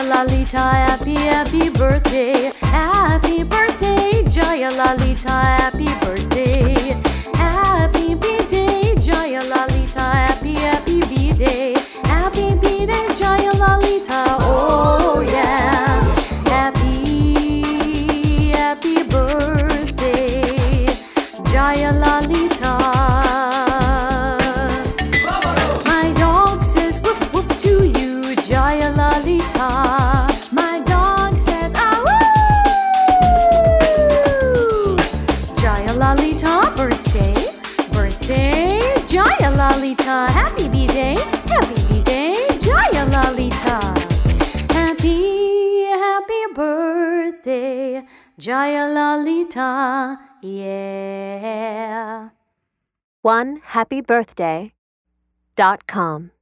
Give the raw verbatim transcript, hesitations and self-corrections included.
Lalita, happy, happy birthday. Happy birthday, Jaya Lalita, happy birthday. Happy B-Day, Jaya Lalita, happy, happy B-Day. Happy B-Day, Jaya Lalita, oh yeah. Happy, happy birthday, Jaya Lalita. My dog says whoop whoop to you, Jaya Lalita. My dog says ah woo. Jaya Lalita, birthday, birthday, Jaya Lalita. Happy B-Day, happy B-Day, Jaya Lalita. Happy, happy birthday, Jaya Lalita, yeah. one happy birthday dot com